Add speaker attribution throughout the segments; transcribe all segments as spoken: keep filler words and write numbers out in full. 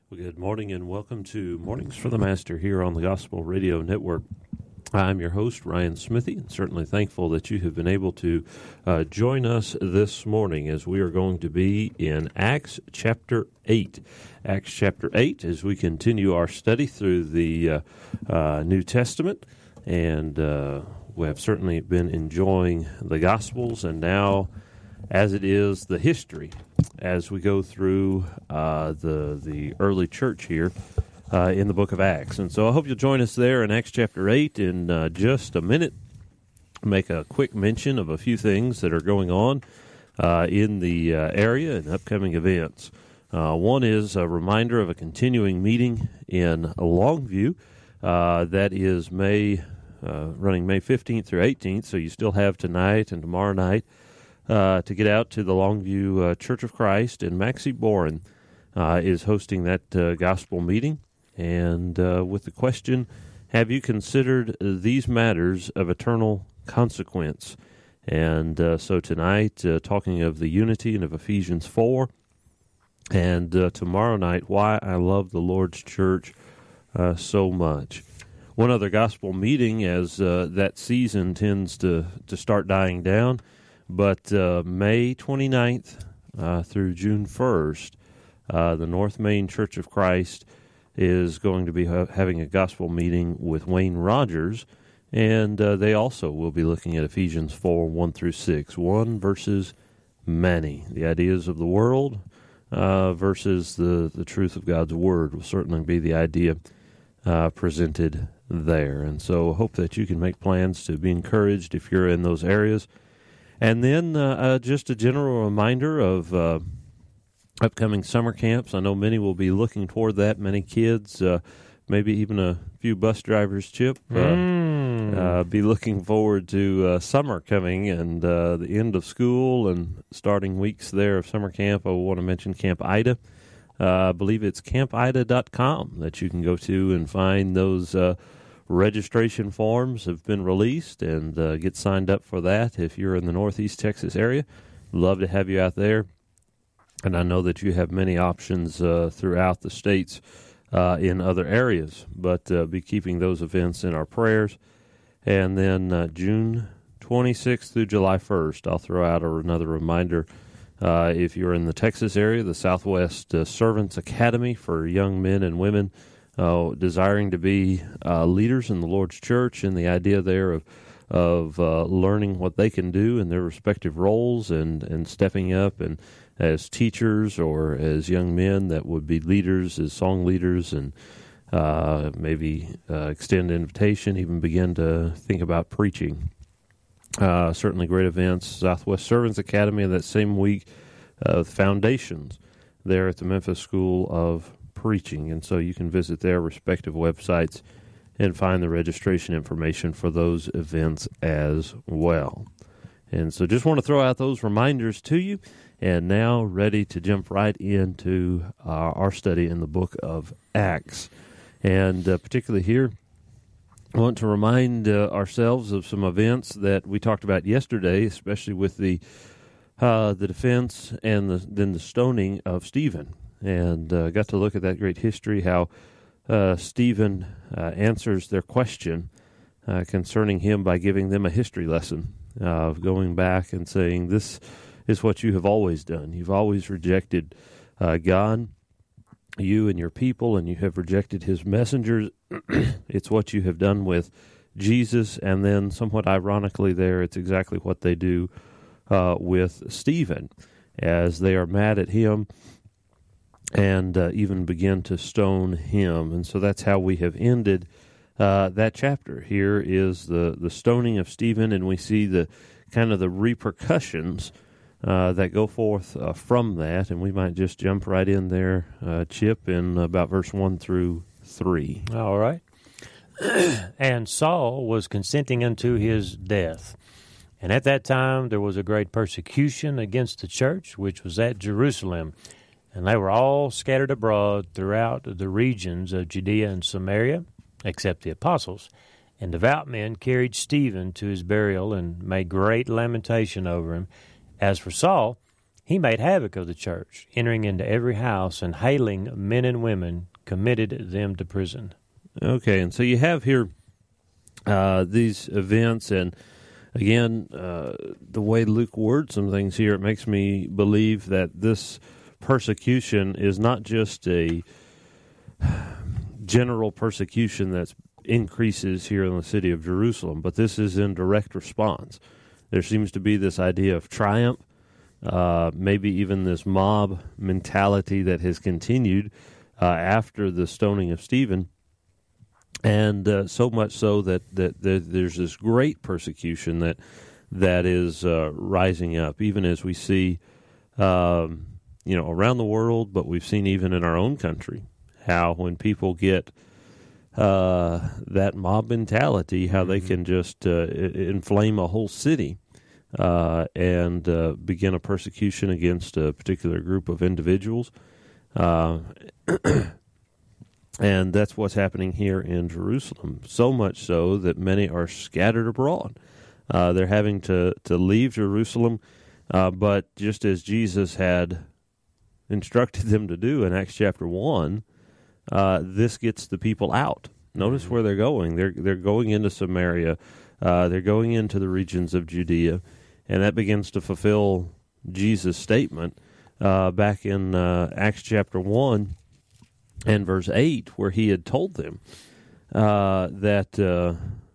Speaker 1: Well, good morning and welcome to Mornings for the Master here on the Gospel Radio Network. I'm your host, Ryan Smithy, and certainly thankful that you have been able to uh, join us this morning as we are going to be in Acts chapter eight. Acts chapter eight as we continue our study through the uh, uh, New Testament, and uh, we have certainly been enjoying the Gospels, and now, as it is, the history as we go through uh, the the early church here uh, in the book of Acts. And so I hope you'll join us there in Acts chapter eight in uh, just a minute. Make a quick mention of a few things that are going on uh, in the uh, area and upcoming events. Uh, one is a reminder of a continuing meeting in Longview. Uh, that is May, uh, running May fifteenth through eighteenth, so you still have tonight and tomorrow night Uh, to get out to the Longview uh, Church of Christ, and Maxie Boren uh, is hosting that uh, gospel meeting, and uh, with the question, have you considered these matters of eternal consequence? And uh, so tonight, uh, talking of the unity and of Ephesians four, and uh, tomorrow night, why I love the Lord's church uh, so much. One other gospel meeting, as uh, that season tends to, to start dying down, But uh, May twenty-ninth uh, through June first, uh, the North Main Church of Christ is going to be ha- having a gospel meeting with Wayne Rogers, and uh, they also will be looking at Ephesians four, one through six, one versus many. The ideas of the world uh, versus the, the truth of God's Word will certainly be the idea uh, presented there. And so I hope that you can make plans to be encouraged if you're in those areas. And then uh, uh, just a general reminder of uh, upcoming summer camps. I know many will be looking toward that, many kids, uh, maybe even a few bus drivers, Chip, uh, mm. uh, be looking forward to uh, summer coming and uh, the end of school and starting weeks there of summer camp. I want to mention Camp Ida. Uh, I believe it's camp ida dot com that you can go to and find those uh registration forms have been released, and uh, get signed up for that if you're in the Northeast Texas area. Love to have you out there. And I know that you have many options uh, throughout the states uh, in other areas, but uh, be keeping those events in our prayers. And then uh, June twenty-sixth through July first, I'll throw out a, another reminder. Uh, if you're in the Texas area, the Southwest uh, Servants Academy for young men and women Uh, desiring to be uh, leaders in the Lord's church, and the idea there of of uh, learning what they can do in their respective roles, and, and stepping up and as teachers or as young men that would be leaders, as song leaders, and uh, maybe uh, extend invitation, even begin to think about preaching. Uh, certainly great events. Southwest Servants Academy, and that same week, uh, Foundations there at the Memphis School of Preaching, and so you can visit their respective websites and find the registration information for those events as well. And so just want to throw out those reminders to you, and now ready to jump right into uh, our study in the book of Acts. And uh, particularly here, I want to remind uh, ourselves of some events that we talked about yesterday, especially with the uh, the defense and the, then the stoning of Stephen. And uh, got to look at that great history, how uh, Stephen uh, answers their question uh, concerning him by giving them a history lesson uh, of going back and saying, this is what you have always done. You've always rejected uh, God, you and your people, and you have rejected his messengers. It's what you have done with Jesus, and then somewhat ironically there, it's exactly what they do uh, with Stephen, as they are mad at him and uh, even begin to stone him. And so that's how we have ended uh, that chapter. Here is the, the stoning of Stephen, and we see the kind of the repercussions uh, that go forth uh, from that. And we might just jump right in there, uh, Chip, in about verse one through three.
Speaker 2: All right. And Saul was consenting unto his death. And at that time there was a great persecution against the church, which was at Jerusalem. And they were all scattered abroad throughout the regions of Judea and Samaria, except the apostles. And devout men carried Stephen to his burial and made great lamentation over him. As for Saul, He made havoc of the church, entering into every house and hailing men and women, committed them to prison.
Speaker 1: Okay, and so you have here uh, these events, and again, uh, the way Luke words some things here, it makes me believe that this persecution is not just a general persecution that increases here in the city of Jerusalem, but this is in direct response. There seems to be this idea of triumph, uh, maybe even this mob mentality that has continued uh, after the stoning of Stephen, and uh, so much so that, that, that there's this great persecution that that is uh, rising up, even as we see, um, you know, around the world, but we've seen even in our own country, how when people get uh, that mob mentality, how mm-hmm. they can just uh, inflame a whole city uh, and uh, begin a persecution against a particular group of individuals. Uh, and that's what's happening here in Jerusalem, so much so that many are scattered abroad. Uh, they're having to, to leave Jerusalem, uh, but just as Jesus had instructed them to do in Acts chapter one, uh, this gets the people out. Notice mm-hmm. where they're going. They're they're going into Samaria. Uh, they're going into the regions of Judea, and that begins to fulfill Jesus' statement uh, back in uh, Acts chapter one and verse eight, where he had told them uh, that, uh,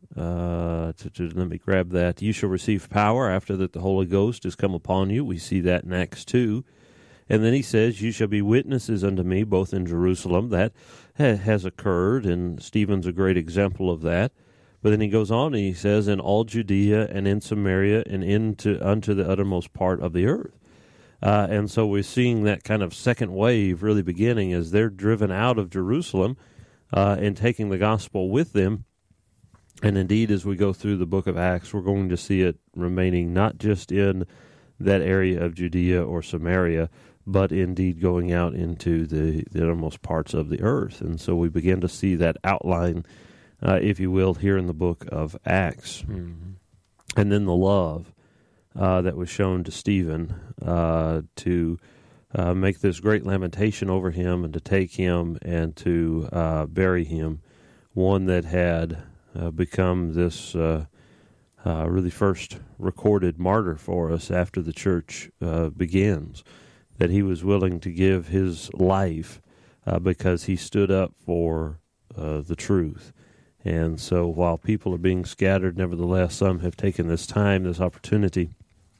Speaker 1: uh, to, to, let me grab that, you shall receive power after that the Holy Ghost has come upon you. We see that in Acts two. And then he says, you shall be witnesses unto me, both in Jerusalem. That ha- has occurred, and Stephen's a great example of that. But then he goes on and he says, in all Judea and in Samaria and into unto the uttermost part of the earth. Uh, and so we're seeing that kind of second wave really beginning as they're driven out of Jerusalem uh, and taking the gospel with them. And indeed, as we go through the book of Acts, we're going to see it remaining not just in that area of Judea or Samaria, but indeed going out into the, the uttermost parts of the earth. And so we begin to see that outline, uh, if you will, here in the book of Acts. Mm-hmm. And then the love uh, that was shown to Stephen uh, to uh, make this great lamentation over him and to take him and to uh, bury him, one that had uh, become this uh, uh, really first recorded martyr for us after the church uh, begins, that he was willing to give his life uh, because he stood up for uh, the truth. And so while people are being scattered, nevertheless, some have taken this time, this opportunity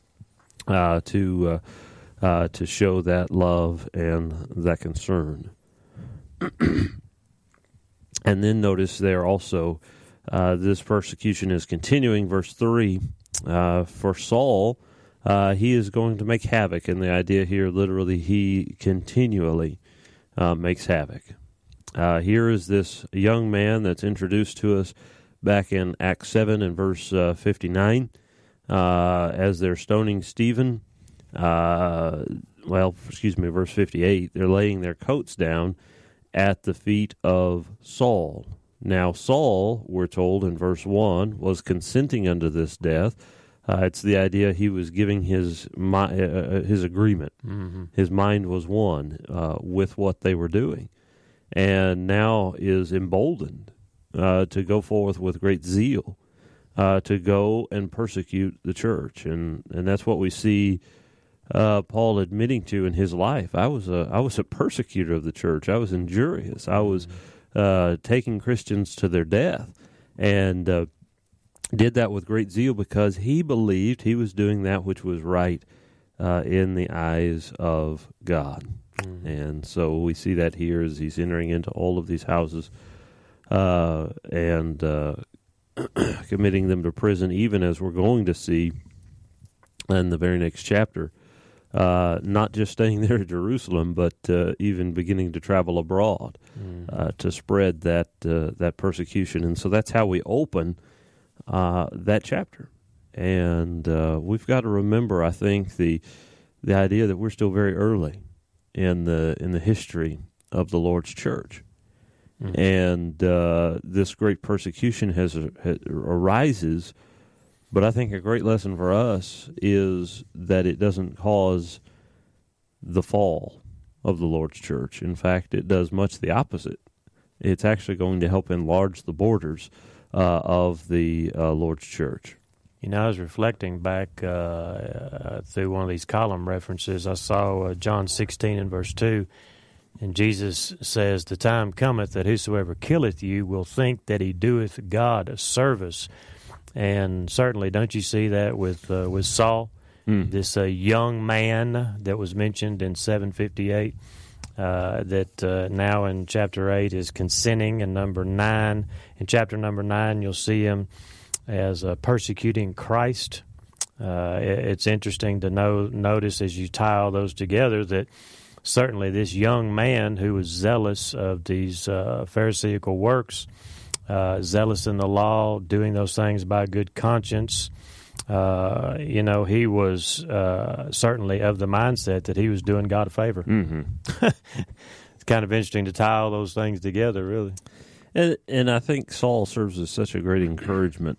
Speaker 1: uh, to uh, uh, to show that love and that concern. And then notice there also, uh, this persecution is continuing. Verse three, uh, for Saul, Uh, he is going to make havoc, and the idea here, literally, he continually uh, makes havoc. Uh, here is this young man that's introduced to us back in Acts seven and verse uh, fifty-nine, uh, as they're stoning Stephen. Uh, well, excuse me, verse fifty-eight, they're laying their coats down at the feet of Saul. Now, Saul, we're told in verse one, was consenting unto this death. Uh, it's the idea he was giving his mi- uh, his agreement. Mm-hmm. His mind was one uh, with what they were doing, and now is emboldened uh, to go forth with great zeal uh, to go and persecute the church, and and that's what we see uh, Paul admitting to in his life. I was a I was a persecutor of the church. I was injurious. I was uh, taking Christians to their death, and Uh, did that with great zeal because he believed he was doing that which was right uh, in the eyes of God. Mm-hmm. And so we see that here as he's entering into all of these houses uh, and uh, committing them to prison, even as we're going to see in the very next chapter, uh, not just staying there in Jerusalem, but uh, even beginning to travel abroad mm-hmm. uh, to spread that uh, that persecution. And so that's how we open Uh, that chapter. And uh, we've got to remember, I think, the the idea that we're still very early in the in the history of the Lord's church. Mm-hmm. And uh, this great persecution has, has arises, but I think a great lesson for us is that it doesn't cause the fall of the Lord's church. In fact, it does much the opposite. It's actually going to help enlarge the borders uh, of the uh, Lord's church.
Speaker 2: You know, I was reflecting back uh, through one of these column references. I saw uh, John sixteen and verse two, and Jesus says, "The time cometh that whosoever killeth you will think that he doeth God a service." And certainly, don't you see that with uh, with Saul, mm. this uh, young man that was mentioned in seven fifty-eight, uh, that uh, now in chapter eight is consenting, and number nine, in chapter number nine, you'll see him as uh, persecuting Christ. Uh, it's interesting to know, notice as you tie all those together that certainly this young man who was zealous of these uh, Pharisaical works, uh, zealous in the law, doing those things by good conscience, uh, you know, he was uh, certainly of the mindset that he was doing God a favor.
Speaker 1: Mm-hmm.
Speaker 2: It's kind of interesting to tie all those things together, really.
Speaker 1: And, and I think Saul serves as such a great encouragement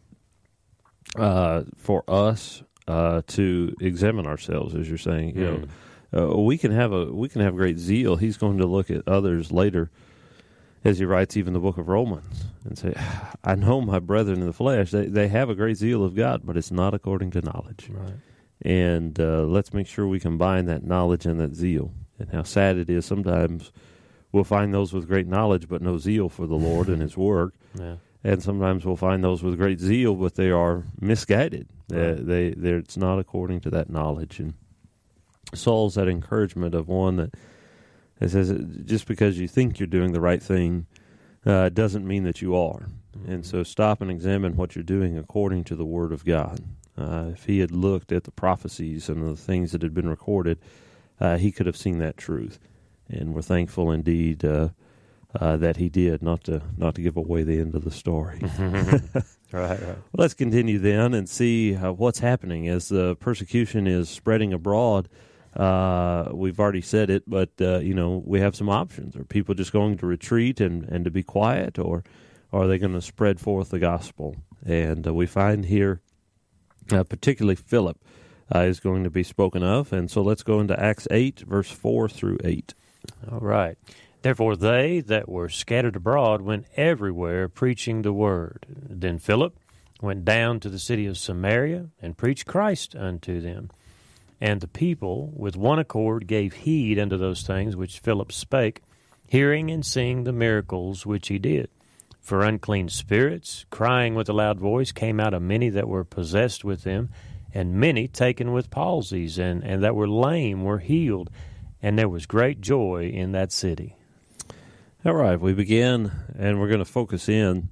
Speaker 1: Uh, for us uh, to examine ourselves, as you're saying. You mm. know, uh, we can have a we can have great zeal. He's going to look at others later, as he writes even the book of Romans, and say, "I know my brethren in the flesh; they they have a great zeal of God, but it's not according to knowledge."
Speaker 2: Right.
Speaker 1: And uh, let's make sure we combine that knowledge and that zeal. And how sad it is sometimes we'll find those with great knowledge but no zeal for the Lord and His work.
Speaker 2: Yeah.
Speaker 1: And sometimes we'll find those with great zeal, but they are misguided. Right. Uh, they, it's not according to that knowledge. And Saul's that encouragement of one that, that says, just because you think you're doing the right thing uh, doesn't mean that you are. Mm-hmm. And so stop and examine what you're doing according to the Word of God. Uh, if he had looked at the prophecies and the things that had been recorded, uh, he could have seen that truth. And we're thankful indeed uh, Uh, that he did, not to not to give away the end of the story.
Speaker 2: right, right.
Speaker 1: Well, let's continue then and see uh, what's happening as the persecution is spreading abroad. Uh, we've already said it, but uh, you know, we have some options. Are people just going to retreat and, and to be quiet, or, or are they going to spread forth the gospel? And uh, we find here, uh, particularly Philip uh, is going to be spoken of. And so let's go into Acts eight, verse four through eight.
Speaker 2: All right. Therefore they that were scattered abroad went everywhere preaching the word. Then Philip went down to the city of Samaria and preached Christ unto them. And the people with one accord gave heed unto those things which Philip spake, hearing and seeing the miracles which he did. For unclean spirits, crying with a loud voice, came out of many that were possessed with them, and many taken with palsies, and, and that were lame were healed. And there was great joy in that city.
Speaker 1: All right, we begin, and we're going to focus in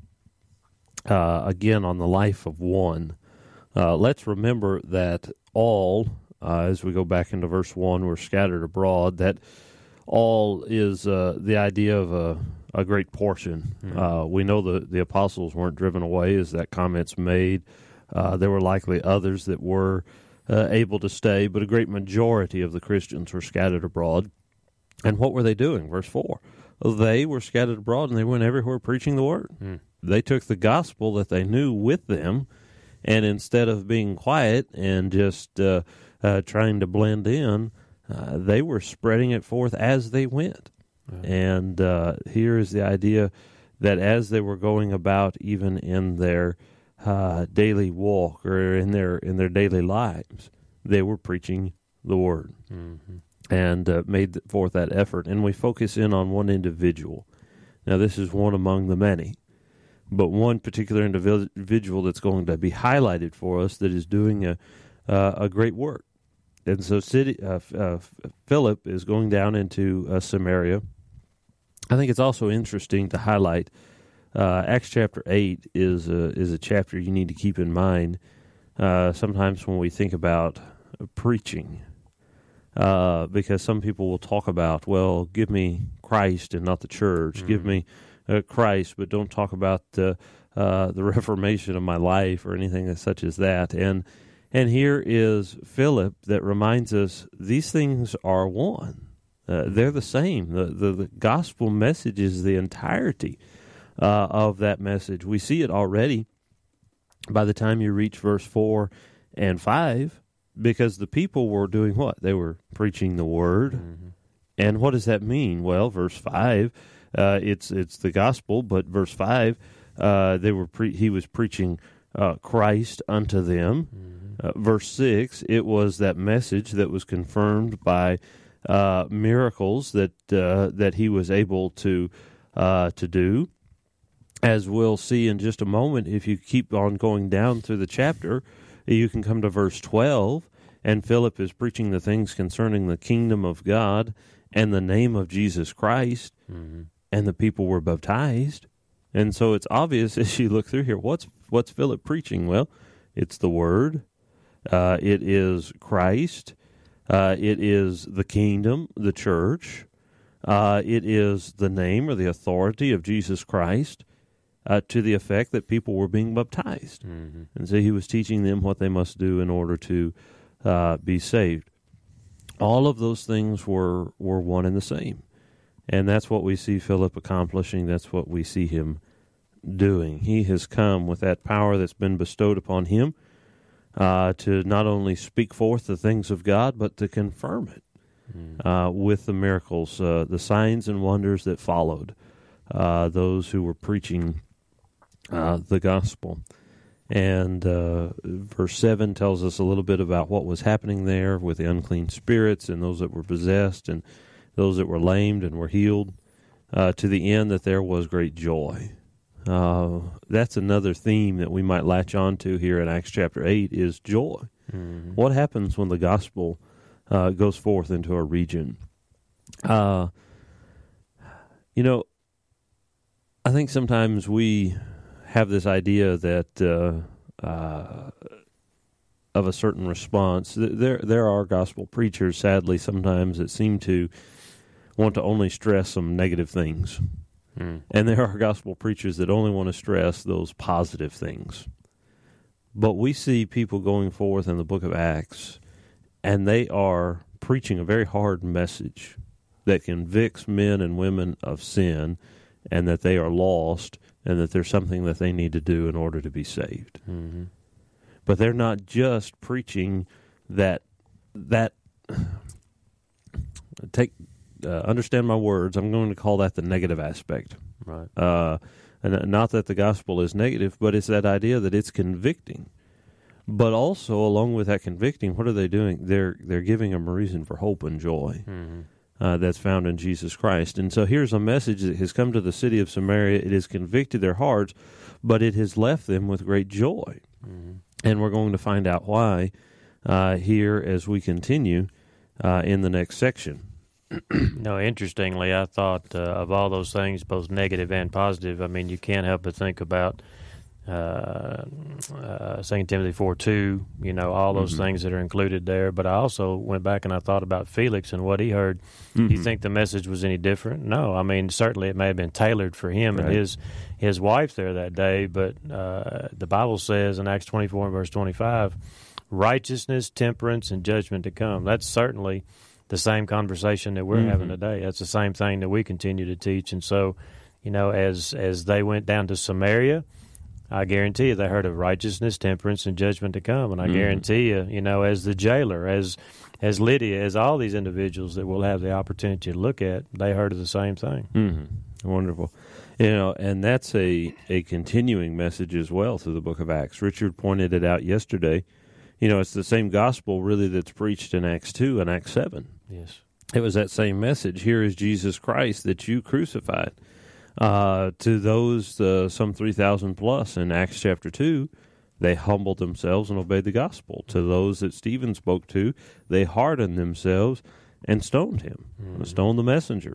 Speaker 1: uh, again on the life of one. Uh, let's remember that all, uh, as we go back into verse one, were scattered abroad. That all is uh, the idea of a, a great portion. Mm-hmm. Uh, we know the, the apostles weren't driven away, as that comment's made. Uh, there were likely others that were uh, able to stay, but a great majority of the Christians were scattered abroad. And what were they doing? Verse four. They were scattered abroad, and they went everywhere preaching the word. Mm. They took the gospel that they knew with them, and instead of being quiet and just uh, uh, trying to blend in, uh, they were spreading it forth as they went. Mm. And uh, here is the idea that as they were going about, even in their uh, daily walk or in their in their daily lives, they were preaching the word. Mm-hmm. And uh, made forth that effort. And we focus in on one individual. Now, this is one among the many, but one particular individual that's going to be highlighted for us that is doing a uh, a great work. And so city, uh, uh, Philip is going down into uh, Samaria. I think it's also interesting to highlight uh, Acts chapter eight is a, is a chapter you need to keep in mind uh, sometimes when we think about preaching. Uh, because some people will talk about, well, give me Christ and not the church. Mm-hmm. Give me uh, Christ, but don't talk about the uh, the reformation of my life or anything such as that. And and here is Philip that reminds us these things are one. Uh, they're the same. The, the the gospel message is the entirety uh, of that message. We see it already by the time you reach verse four and five. because the people were doing what? They were preaching the word. Mm-hmm. And what does that mean? Well, verse five, uh, it's it's the gospel, but verse five, uh, they were pre- he was preaching uh, Christ unto them. Mm-hmm. Uh, verse six, it was that message that was confirmed by uh, miracles that uh, that he was able to uh, to do. As we'll see in just a moment, if you keep on going down through the chapter, you can come to verse twelve, and Philip is preaching the things concerning the kingdom of God and the name of Jesus Christ, mm-hmm. and the people were baptized. And so it's obvious as you look through here, what's what's Philip preaching? Well, it's the Word, uh, it is Christ, uh, it is the kingdom, the church, uh, it is the name or the authority of Jesus Christ, uh, to the effect that people were being baptized. Mm-hmm. And so he was teaching them what they must do in order to uh, be saved. All of those things were, were one and the same. And that's what we see Philip accomplishing. That's what we see him doing. He has come with that power that's been bestowed upon him uh, to not only speak forth the things of God, but to confirm it mm. uh, with the miracles, uh, the signs and wonders that followed uh, those who were preaching uh, the gospel. And uh, verse seven tells us a little bit about what was happening there with the unclean spirits and those that were possessed and those that were lamed and were healed, uh, to the end that there was great joy. Uh, that's another theme that we might latch on to here in Acts chapter eight is joy. Mm-hmm. What happens when the gospel uh, goes forth into a region? Uh, you know, I think sometimes we have this idea that uh, uh, of a certain response. There, there are gospel preachers, sadly, sometimes that seem to want to only stress some negative things, mm. and there are gospel preachers that only want to stress those positive things. But we see people going forth in the book of Acts, and they are preaching a very hard message that convicts men and women of sin, and that they are lost, and that there's something that they need to do in order to be saved. Mm-hmm. But they're not just preaching that, that take, uh, understand my words, I'm going to call that the negative aspect. Right. Uh, and not that the gospel is negative, but it's that idea that it's convicting. But also, along with that convicting, what are they doing? They're, they're giving them a reason for hope and joy. Mm-hmm. Uh, that's found in Jesus Christ. And so here's a message that has come to the city of Samaria. It has convicted their hearts, but it has left them with great joy. Mm-hmm. And we're going to find out why uh, here as we continue uh, in the next section.
Speaker 2: No, interestingly, I thought uh, of all those things, both negative and positive, I mean, you can't help but think about Uh, uh, Second Timothy four two, you know, all those mm-hmm. things that are included there. But I also went back and I thought about Felix and what he heard. Mm-hmm. Do you think the message was any different? No. I mean, certainly it may have been tailored for him right. and his his wife there that day. But uh, the Bible says in Acts twenty-four and verse twenty-five, righteousness, temperance, and judgment to come. That's certainly the same conversation that we're mm-hmm. having today. That's the same thing that we continue to teach. And so, you know, as as they went down to Samaria, I guarantee you they heard of righteousness, temperance, and judgment to come. And I mm-hmm. guarantee you, you know, as the jailer, as as Lydia, as all these individuals that we'll have the opportunity to look at, they heard of the same thing.
Speaker 1: Mm-hmm. Wonderful. You know, and that's a, a continuing message as well through the book of Acts. Richard pointed it out yesterday. You know, it's the same gospel really that's preached in Acts two and Acts seven.
Speaker 2: Yes.
Speaker 1: It was that same message. Here is Jesus Christ that you crucified. Uh, to those, uh, some three thousand plus in Acts chapter two, they humbled themselves and obeyed the gospel. To those that Stephen spoke to, they hardened themselves and stoned him, mm-hmm. stoned the messenger.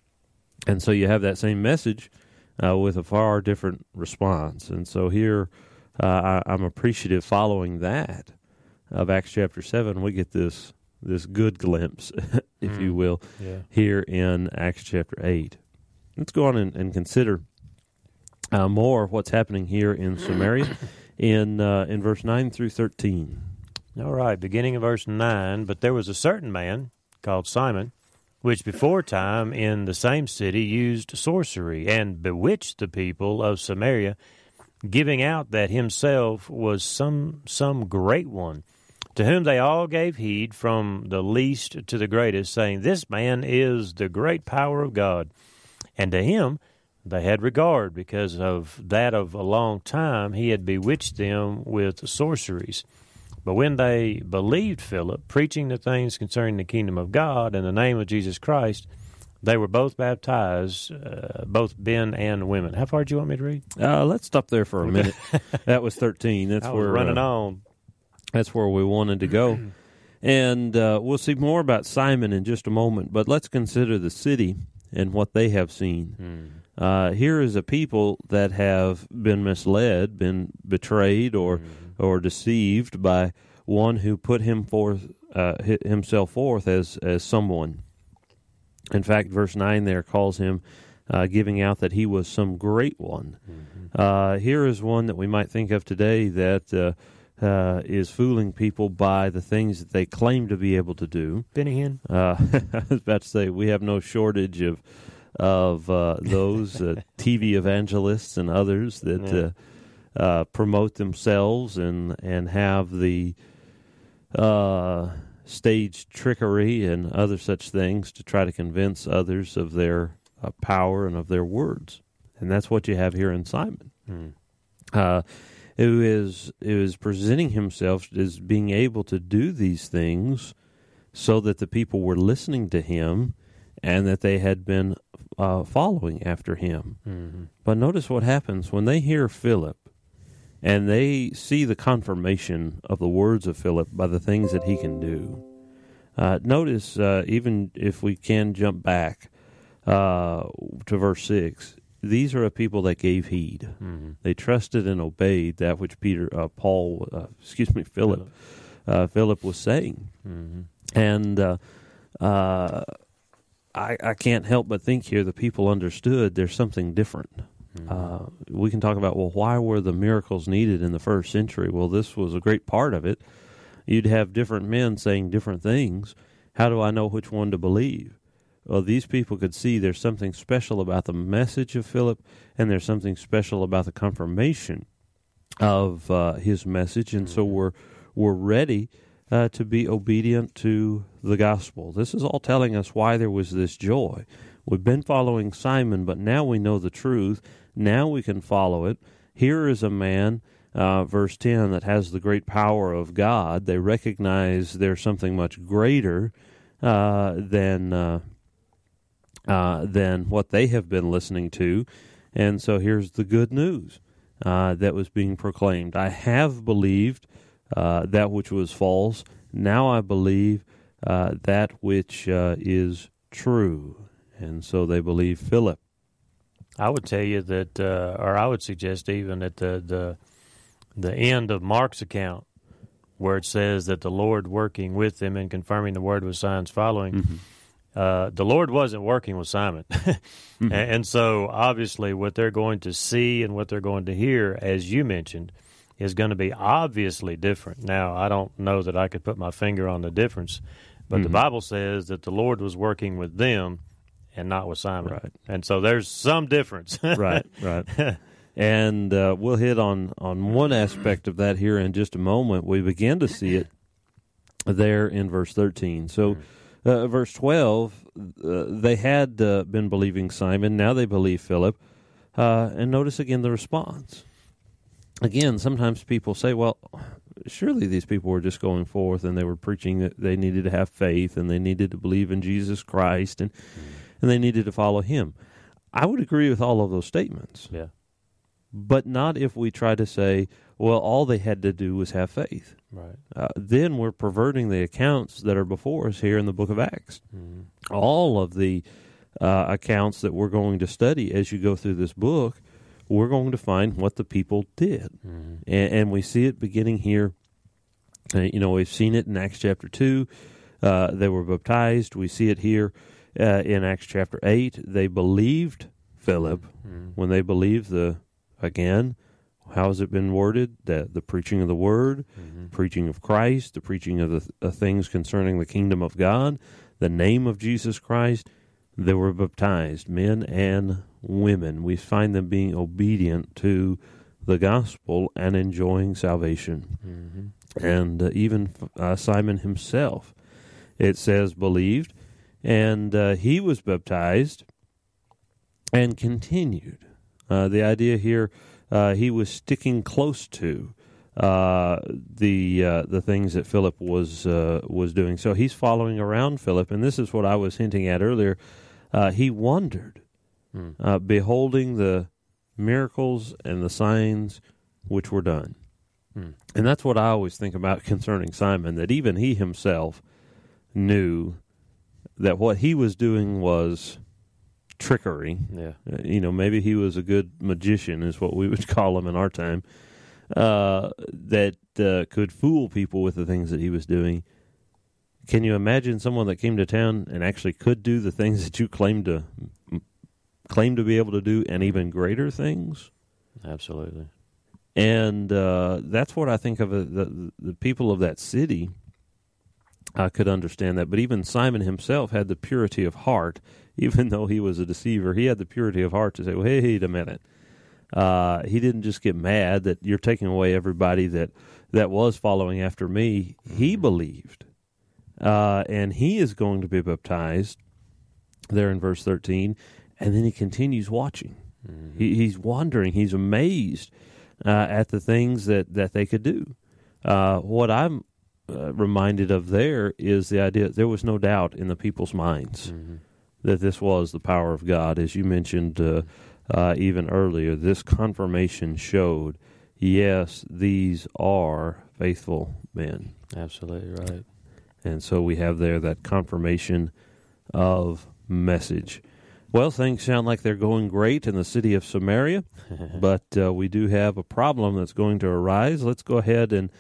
Speaker 1: And so you have that same message uh, with a far different response. And so here uh, I, I'm appreciative following that of Acts chapter seven. We get this, this good glimpse, if mm. you will, yeah. here in Acts chapter eight. Let's go on and, and consider uh, more of what's happening here in Samaria in uh, in verse nine through thirteen.
Speaker 2: All right, beginning of verse nine. But there was a certain man called Simon, which before time in the same city used sorcery and bewitched the people of Samaria, giving out that himself was some some great one, to whom they all gave heed, from the least to the greatest, saying, This man is the great power of God. And to him they had regard, because of that of a long time he had bewitched them with sorceries. But when they believed Philip, preaching the things concerning the kingdom of God in the name of Jesus Christ, they were both baptized, uh, both men and women. How far do you want me to read?
Speaker 1: Uh, let's stop there for a minute. That was thirteen. That's
Speaker 2: I
Speaker 1: where
Speaker 2: was running
Speaker 1: uh,
Speaker 2: on.
Speaker 1: That's where we wanted to go. And uh, we'll see more about Simon in just a moment, but let's consider the city and what they have seen.
Speaker 2: Mm.
Speaker 1: Uh, here is a people that have been misled, been betrayed, or mm. or deceived by one who put him forth, uh, himself forth as, as someone. In fact, verse nine there calls him, uh, giving out that he was some great one. Mm-hmm. Uh, here is one that we might think of today that uh, uh, is fooling people by the things that they claim to be able to do.
Speaker 2: Benny Hinn.
Speaker 1: Uh, I was about to say, we have no shortage of of uh, those uh, T V evangelists and others that yeah. uh, uh, promote themselves and, and have the uh, staged trickery and other such things to try to convince others of their uh, power and of their words. And that's what you have here in Simon, hmm. uh, who is, who is presenting himself as being able to do these things so that the people were listening to him and that they had been uh, following after him. Mm-hmm. But notice what happens when they hear Philip and they see the confirmation of the words of Philip by the things that he can do. Uh, notice, uh, even if we can jump back uh, to verse six, these are a people that gave heed. Mm-hmm. They trusted and obeyed that which Peter, uh, Paul, uh, excuse me, Philip, uh, Philip was saying. Mm-hmm. And uh, uh, I, I can't help but think here the people understood there's something different. Mm-hmm. Uh, we can talk about, well, why were the miracles needed in the first century? Well, this was a great part of it. You'd have different men saying different things. How do I know which one to believe? Well, these people could see there's something special about the message of Philip, and there's something special about the confirmation of uh, his message, and mm-hmm. so we're we're ready uh, to be obedient to the gospel. This is all telling us why there was this joy. We've been following Simon, but now we know the truth. Now we can follow it. Here is a man, uh, verse ten, that has the great power of God. They recognize there's something much greater uh, than uh, uh, than what they have been listening to. And so here's the good news uh, that was being proclaimed. I have believed uh, that which was false. Now I believe uh, that which uh, is true. And so they believe Philip.
Speaker 2: I would tell you that, uh, or I would suggest even at the, the the end of Mark's account, where it says that the Lord working with them and confirming the word with signs following, mm-hmm. uh, the Lord wasn't working with Simon. mm-hmm. and, and so obviously what they're going to see and what they're going to hear, as you mentioned, is going to be obviously different. Now, I don't know that I could put my finger on the difference, but mm-hmm. the Bible says that the Lord was working with them and not with Simon.
Speaker 1: Right.
Speaker 2: And so there's some difference.
Speaker 1: right, right. And uh, we'll hit on, on one aspect of that here in just a moment. We begin to see it there in verse thirteen. So uh, verse twelve, uh, they had uh, been believing Simon. Now they believe Philip. Uh, and notice again the response. Again, sometimes people say, well, surely these people were just going forth and they were preaching that they needed to have faith and they needed to believe in Jesus Christ and mm. and they needed to follow him. I would agree with all of those statements.
Speaker 2: Yeah.
Speaker 1: But not if we try to say, well, all they had to do was have faith.
Speaker 2: Right.
Speaker 1: Uh, then we're perverting the accounts that are before us here in the book of Acts. Mm. All of the uh, accounts that we're going to study as you go through this book, we're going to find what the people did. Mm-hmm. And, and we see it beginning here. Uh, you know, we've seen it in Acts chapter two. Uh, they were baptized. We see it here uh, in Acts chapter eight. They believed Philip. Mm-hmm. When they believed the, again, how has it been worded? The, the preaching of the word, mm-hmm. preaching of Christ, the preaching of the th- things concerning the kingdom of God, the name of Jesus Christ. They were baptized, men and women. We find them being obedient to the gospel and enjoying salvation. Mm-hmm. And uh, even uh, Simon himself, it says, believed, and uh, he was baptized and continued. Uh, the idea here, uh, he was sticking close to uh, the uh, the things that Philip was uh, was doing. So he's following around Philip, and this is what I was hinting at earlier. Uh, he wondered, hmm. uh, beholding the miracles and the signs which were done. Hmm. And that's what I always think about concerning Simon, that even he himself knew that what he was doing was trickery.
Speaker 2: Yeah.
Speaker 1: Uh, you know, maybe he was a good magician, is what we would call him in our time, uh, that uh, could fool people with the things that he was doing. Can you imagine someone that came to town and actually could do the things that you claim to claim to be able to do, and even greater things?
Speaker 2: Absolutely.
Speaker 1: And uh, that's what I think of uh, the, the people of that city. I could understand that. But even Simon himself had the purity of heart, even though he was a deceiver. He had the purity of heart to say, well, hey, wait a minute. Uh, he didn't just get mad that you're taking away everybody that, that was following after me. He believed. Uh, and he is going to be baptized there in verse thirteen. And then he continues watching. Mm-hmm. He, he's wondering. He's amazed uh, at the things that, that they could do. Uh, what I'm uh, reminded of there is the idea that there was no doubt in the people's minds mm-hmm. that this was the power of God. As you mentioned uh, uh, even earlier, this confirmation showed, yes, these are faithful men.
Speaker 2: Absolutely right.
Speaker 1: And so we have there that confirmation of message. Well, things sound like they're going great in the city of Samaria, but uh, we do have a problem that's going to arise. Let's go ahead and,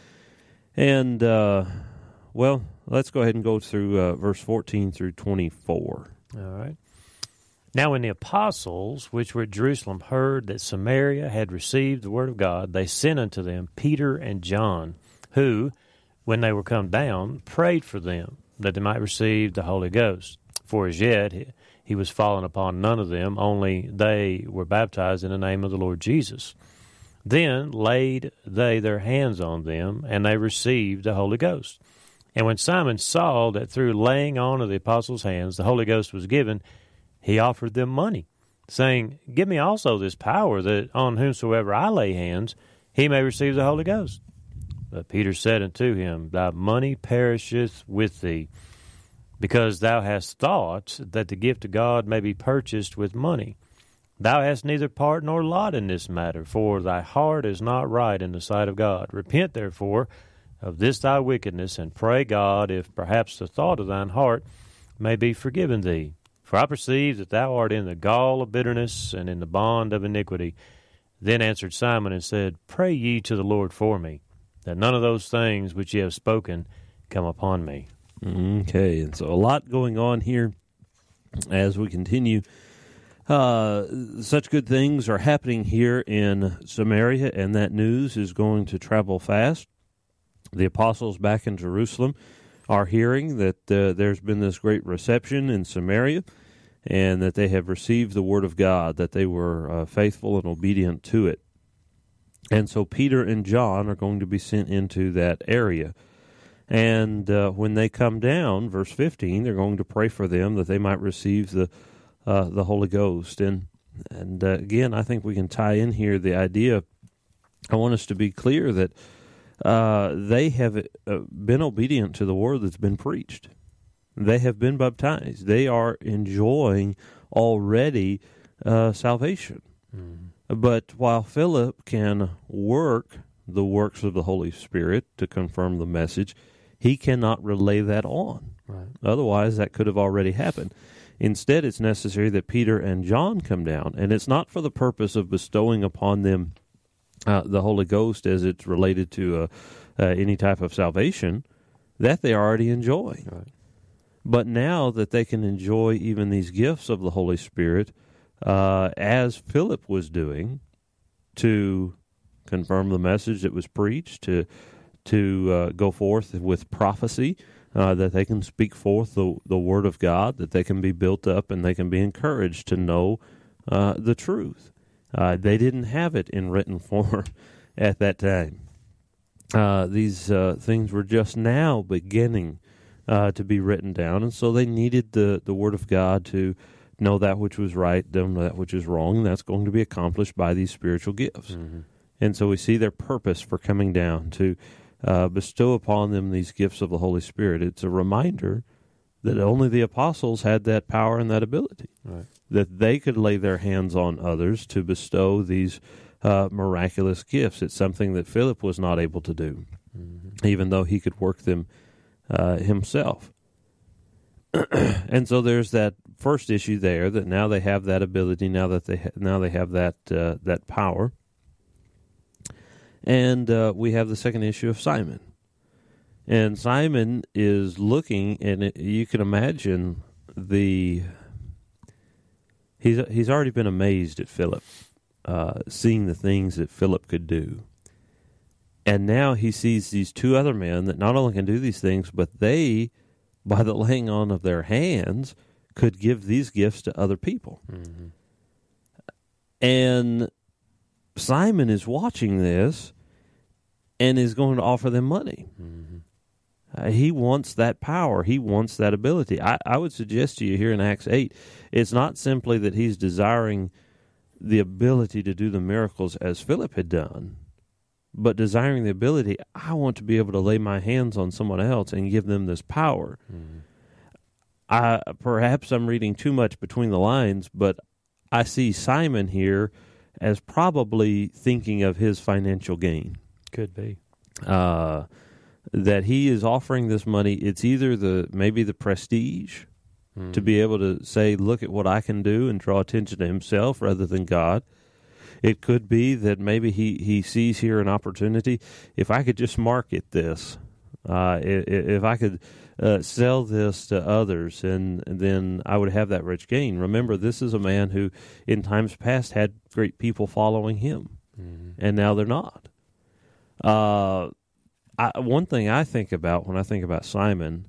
Speaker 1: and uh, well, let's go ahead and go through uh, verse fourteen through twenty-four.
Speaker 2: All right. Now when the apostles, which were at Jerusalem, heard that Samaria had received the word of God, they sent unto them Peter and John, who, when they were come down, prayed for them, that they might receive the Holy Ghost. For as yet he, he was fallen upon none of them, only they were baptized in the name of the Lord Jesus. Then laid they their hands on them, and they received the Holy Ghost. And when Simon saw that through laying on of the apostles' hands the Holy Ghost was given, he offered them money, saying, Give me also this power, that on whomsoever I lay hands, he may receive the Holy Ghost. But Peter said unto him, Thy money perisheth with thee, because thou hast thought that the gift of God may be purchased with money. Thou hast neither part nor lot in this matter, for thy heart is not right in the sight of God. Repent, therefore, of this thy wickedness, and pray God, if perhaps the thought of thine heart may be forgiven thee. For I perceive that thou art in the gall of bitterness and in the bond of iniquity. Then answered Simon and said, Pray ye to the Lord for me, that none of those things which ye have spoken come upon me.
Speaker 1: Okay, and so a lot going on here as we continue. Uh, such good things are happening here in Samaria, and that news is going to travel fast. The apostles back in Jerusalem are hearing that uh, there's been this great reception in Samaria, and that they have received the word of God, that they were uh, faithful and obedient to it. And so Peter and John are going to be sent into that area. And uh, when they come down, verse fifteen, they're going to pray for them that they might receive the uh, the Holy Ghost. And and uh, again, I think we can tie in here the idea. I want us to be clear that uh, they have uh, been obedient to the word that's been preached. They have been baptized. They are enjoying already uh, salvation. Mm. But while Philip can work the works of the Holy Spirit to confirm the message, he cannot relay that on. Right. Otherwise, that could have already happened. Instead, it's necessary that Peter and John come down, and it's not for the purpose of bestowing upon them uh, the Holy Ghost as it's related to uh, uh, any type of salvation that they already enjoy. Right. But now that they can enjoy even these gifts of the Holy Spirit, uh, as Philip was doing, to confirm the message that was preached, to to uh, go forth with prophecy, uh, that they can speak forth the, the word of God, that they can be built up and they can be encouraged to know uh, the truth. Uh, they didn't have it in written form at that time. uh, these uh, things were just now beginning uh, to be written down, and so they needed the, the Word of God to know that which was right, know that which is wrong, and that's going to be accomplished by these spiritual gifts. Mm-hmm. And so we see their purpose for coming down to uh, bestow upon them these gifts of the Holy Spirit. It's a reminder that only the apostles had that power and that ability, right, that they could lay their hands on others to bestow these uh, miraculous gifts. It's something that Philip was not able to do, mm-hmm. even though he could work them uh, himself. And so there's that first issue there, that now they have that ability, now that they ha- now they have that uh, that power. And uh, we have the second issue of Simon. And Simon is looking, and it, you can imagine the he's he's already been amazed at Philip, uh, seeing the things that Philip could do. And now he sees these two other men that not only can do these things, but they, by the laying on of their hands, could give these gifts to other people. Mm-hmm. And Simon is watching this and is going to offer them money. Mm-hmm. Uh, he wants that power. He wants that ability. I, I would suggest to you here in Acts eight, it's not simply that he's desiring the ability to do the miracles as Philip had done, but desiring the ability, I want to be able to lay my hands on someone else and give them this power. Mm-hmm. I, perhaps I'm reading too much between the lines, but I see Simon here as probably thinking of his financial gain.
Speaker 2: Could be.
Speaker 1: Uh, that he is offering this money. It's either the maybe the prestige mm. to be able to say, look at what I can do, and draw attention to himself rather than God. It could be that maybe he, he sees here an opportunity. If I could just market this, uh, if, if I could uh, sell this to others, and, and then I would have that rich gain. Remember, this is a man who in times past had great people following him, mm-hmm. and now they're not. Uh, I, one thing I think about when I think about Simon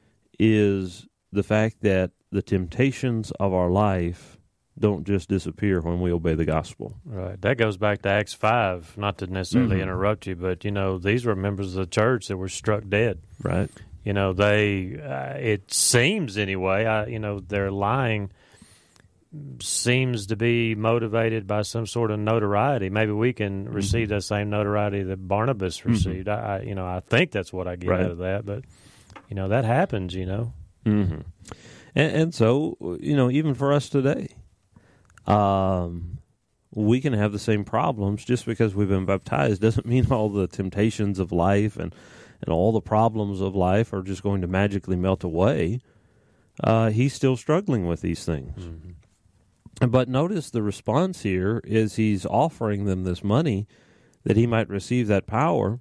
Speaker 1: is the fact that the temptations of our life don't just disappear when we obey the gospel.
Speaker 2: Right. That goes back to Acts five, not to necessarily mm-hmm. interrupt you, but, you know, these were members of the church that were struck dead.
Speaker 1: Right.
Speaker 2: You know, they, uh, it seems anyway, I, you know, their lying seems to be motivated by some sort of notoriety. Maybe we can mm-hmm. receive that same notoriety that Barnabas received. Mm-hmm. I, I, you know, I think that's what I get right. out of that, but, you know, that happens, you know.
Speaker 1: Mm-hmm. And, and so, you know, even for us today, um, we can have the same problems. Just because we've been baptized doesn't mean all the temptations of life and, and all the problems of life are just going to magically melt away. Uh, he's still struggling with these things. Mm-hmm. But notice the response here is he's offering them this money that he might receive that power.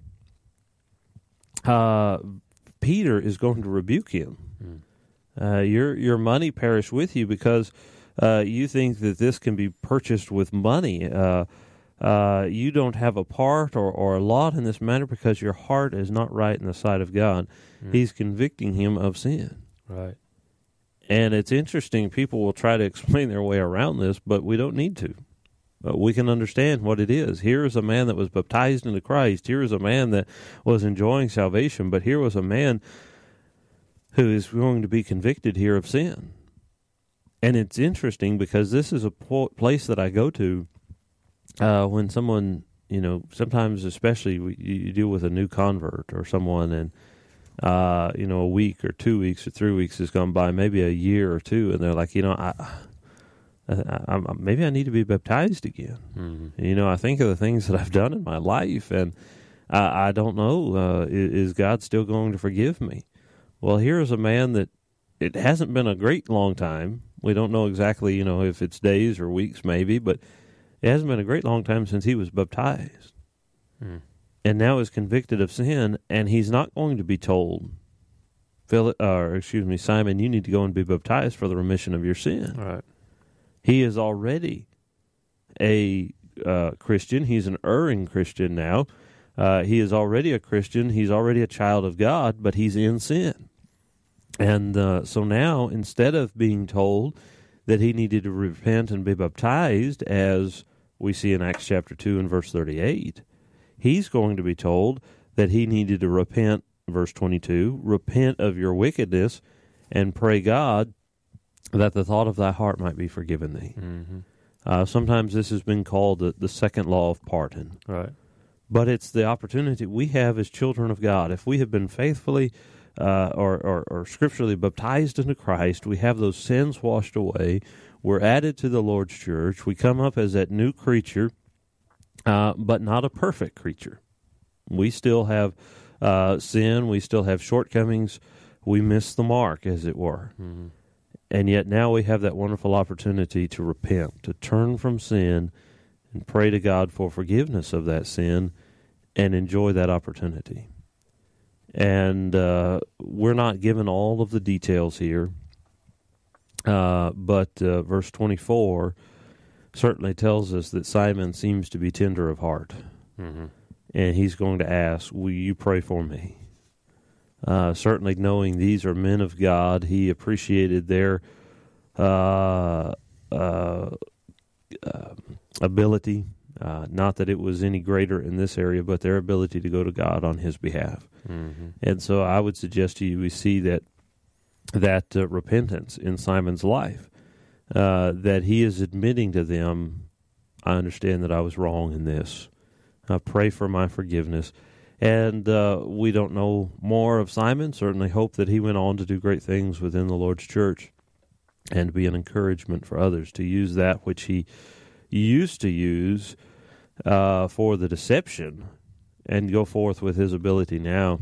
Speaker 1: Uh, Peter is going to rebuke him. Mm. Uh, your your money perish with you because uh, you think that this can be purchased with money. Uh, uh, you don't have a part or, or a lot in this matter because your heart is not right in the sight of God. Mm. He's convicting him of sin.
Speaker 2: Right.
Speaker 1: And it's interesting, people will try to explain their way around this, but we don't need to. But we can understand what it is. Here is a man that was baptized into Christ. Here is a man that was enjoying salvation, but here was a man who is going to be convicted here of sin. And it's interesting because this is a po- place that I go to uh, when someone, you know, sometimes especially we, you deal with a new convert or someone, and Uh, you know, a week or two weeks or three weeks has gone by, maybe a year or two, and they're like, you know, I, I, I maybe I need to be baptized again. Mm-hmm. You know, I think of the things that I've done in my life, and I, I don't know, uh, is, is God still going to forgive me? Well, here is a man that it hasn't been a great long time. We don't know exactly, you know, if it's days or weeks maybe, but it hasn't been a great long time since he was baptized. Mm. And now is convicted of sin, and he's not going to be told, Philip, or excuse me, Simon, you need to go and be baptized for the remission of your sin.
Speaker 2: Right.
Speaker 1: He is already a uh, Christian. He's an erring Christian now. Uh, he is already a Christian. He's already a child of God, but he's in sin. And uh, so now, instead of being told that he needed to repent and be baptized, as we see in Acts chapter two and verse thirty-eight, he's going to be told that he needed to repent, verse twenty-two, repent of your wickedness and pray God that the thought of thy heart might be forgiven thee.
Speaker 2: Mm-hmm.
Speaker 1: Uh, sometimes this has been called the, the second law of pardon.
Speaker 2: Right.
Speaker 1: But it's the opportunity we have as children of God. If we have been faithfully uh, or, or, or scripturally baptized into Christ, we have those sins washed away. We're added to the Lord's church. We come up as that new creature, uh, but not a perfect creature. We still have uh, sin. We still have shortcomings. We miss the mark, as it were.
Speaker 2: Mm-hmm.
Speaker 1: And yet now we have that wonderful opportunity to repent, to turn from sin, and pray to God for forgiveness of that sin and enjoy that opportunity. And uh, we're not given all of the details here, uh, but uh, verse twenty-four certainly tells us that Simon seems to be tender of heart.
Speaker 2: Mm-hmm.
Speaker 1: And he's going to ask, will you pray for me? Uh, certainly knowing these are men of God, he appreciated their uh, uh, uh, ability, uh, not that it was any greater in this area, but their ability to go to God on his behalf.
Speaker 2: Mm-hmm.
Speaker 1: And so I would suggest to you we see that that uh, repentance in Simon's life, uh, that he is admitting to them, I understand that I was wrong in this. Uh, pray for my forgiveness. And uh, we don't know more of Simon. Certainly hope that he went on to do great things within the Lord's church and be an encouragement for others to use that which he used to use uh, for the deception and go forth with his ability now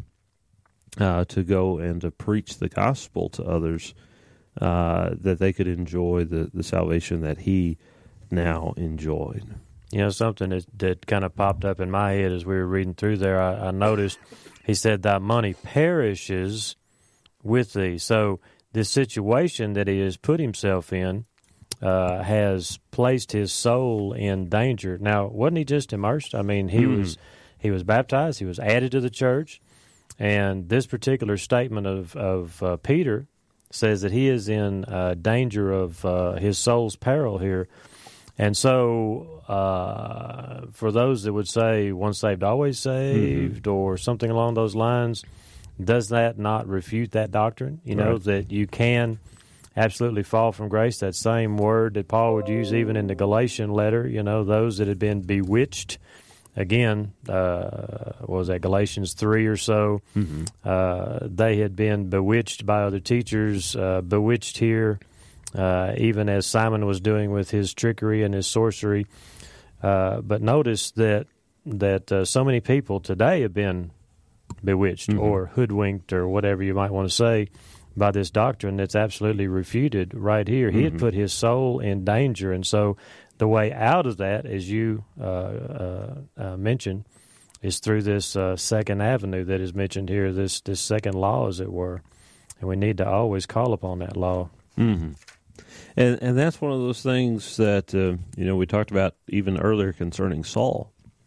Speaker 1: uh, to go and to preach the gospel to others, uh, that they could enjoy the, the salvation that he now enjoyed.
Speaker 2: You know, something that, that kind of popped up in my head as we were reading through there, I, I noticed he said, thy money perishes with thee. So this situation that he has put himself in uh, has placed his soul in danger. Now, wasn't he just immersed? I mean, he mm. was he was baptized, he was added to the church, and this particular statement of, of uh, Peter says that he is in uh, danger of uh, his soul's peril here. And so, uh, for those that would say once saved, always saved, mm-hmm. or something along those lines, does that not refute that doctrine? You know, right. that you can absolutely fall from grace, that same word that Paul would use even in the Galatian letter, you know, those that had been bewitched. Again, uh, what was that, Galatians three or so? Mm-hmm. Uh, they had been bewitched by other teachers, uh, bewitched here. Uh, even as Simon was doing with his trickery and his sorcery. Uh, but notice that that uh, so many people today have been bewitched mm-hmm. or hoodwinked or whatever you might want to say by this doctrine that's absolutely refuted right here. Mm-hmm. He had put his soul in danger. And so the way out of that, as you uh, uh, uh, mentioned, is through this uh, second avenue that is mentioned here, this, this second law, as it were. And we need to always call upon that law.
Speaker 1: Mm-hmm. And and that's one of those things that, uh, you know, we talked about even earlier concerning Saul,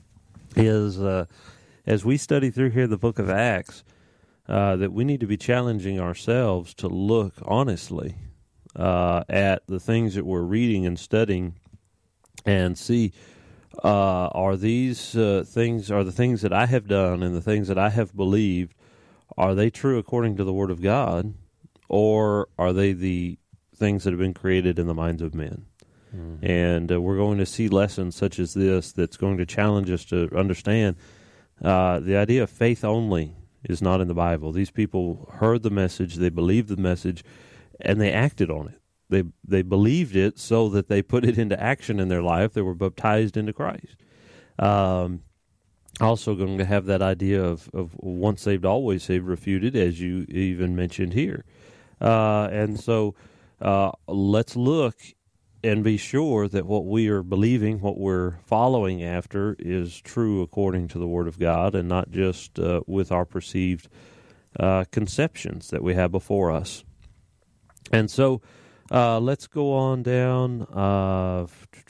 Speaker 1: is uh, as we study through here the book of Acts, uh, that we need to be challenging ourselves to look honestly uh, at the things that we're reading and studying and see, uh, are these uh, things, are the things that I have done and the things that I have believed, are they true according to the Word of God, or are they the things that have been created in the minds of men? Mm-hmm. And uh, we're going to see lessons such as this that's going to challenge us to understand uh, the idea of faith only is not in the Bible. These people heard the message, they believed the message, and they acted on it. They they believed it so that they put it into action in their life. They were baptized into Christ. Um, also going to have that idea of, of once saved, always saved refuted, as you even mentioned here. Uh, and so Uh, let's look and be sure that what we are believing, what we're following after, is true according to the Word of God and not just uh, with our perceived uh, conceptions that we have before us. And so uh, let's go on down. Uh,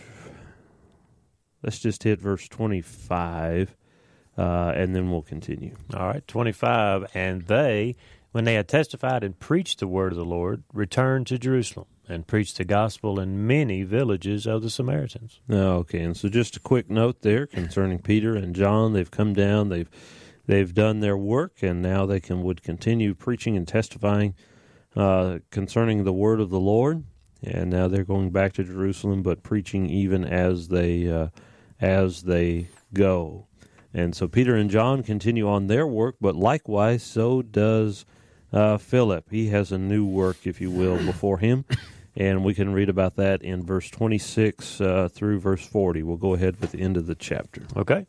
Speaker 1: let's just hit verse twenty-five, uh, and then we'll continue.
Speaker 2: All right, twenty-five. And they, when they had testified and preached the word of the Lord, returned to Jerusalem and preached the gospel in many villages of the Samaritans.
Speaker 1: Okay, and so just a quick note there concerning Peter and John. They've come down, they've they've done their work, and now they can would continue preaching and testifying uh, concerning the word of the Lord. And now they're going back to Jerusalem, but preaching even as they uh, as they go. And so Peter and John continue on their work, but likewise so does uh, Philip. He has a new work, if you will, before him. And we can read about that in verse twenty-six uh, through verse forty. We'll go ahead with the end of the chapter.
Speaker 2: Okay.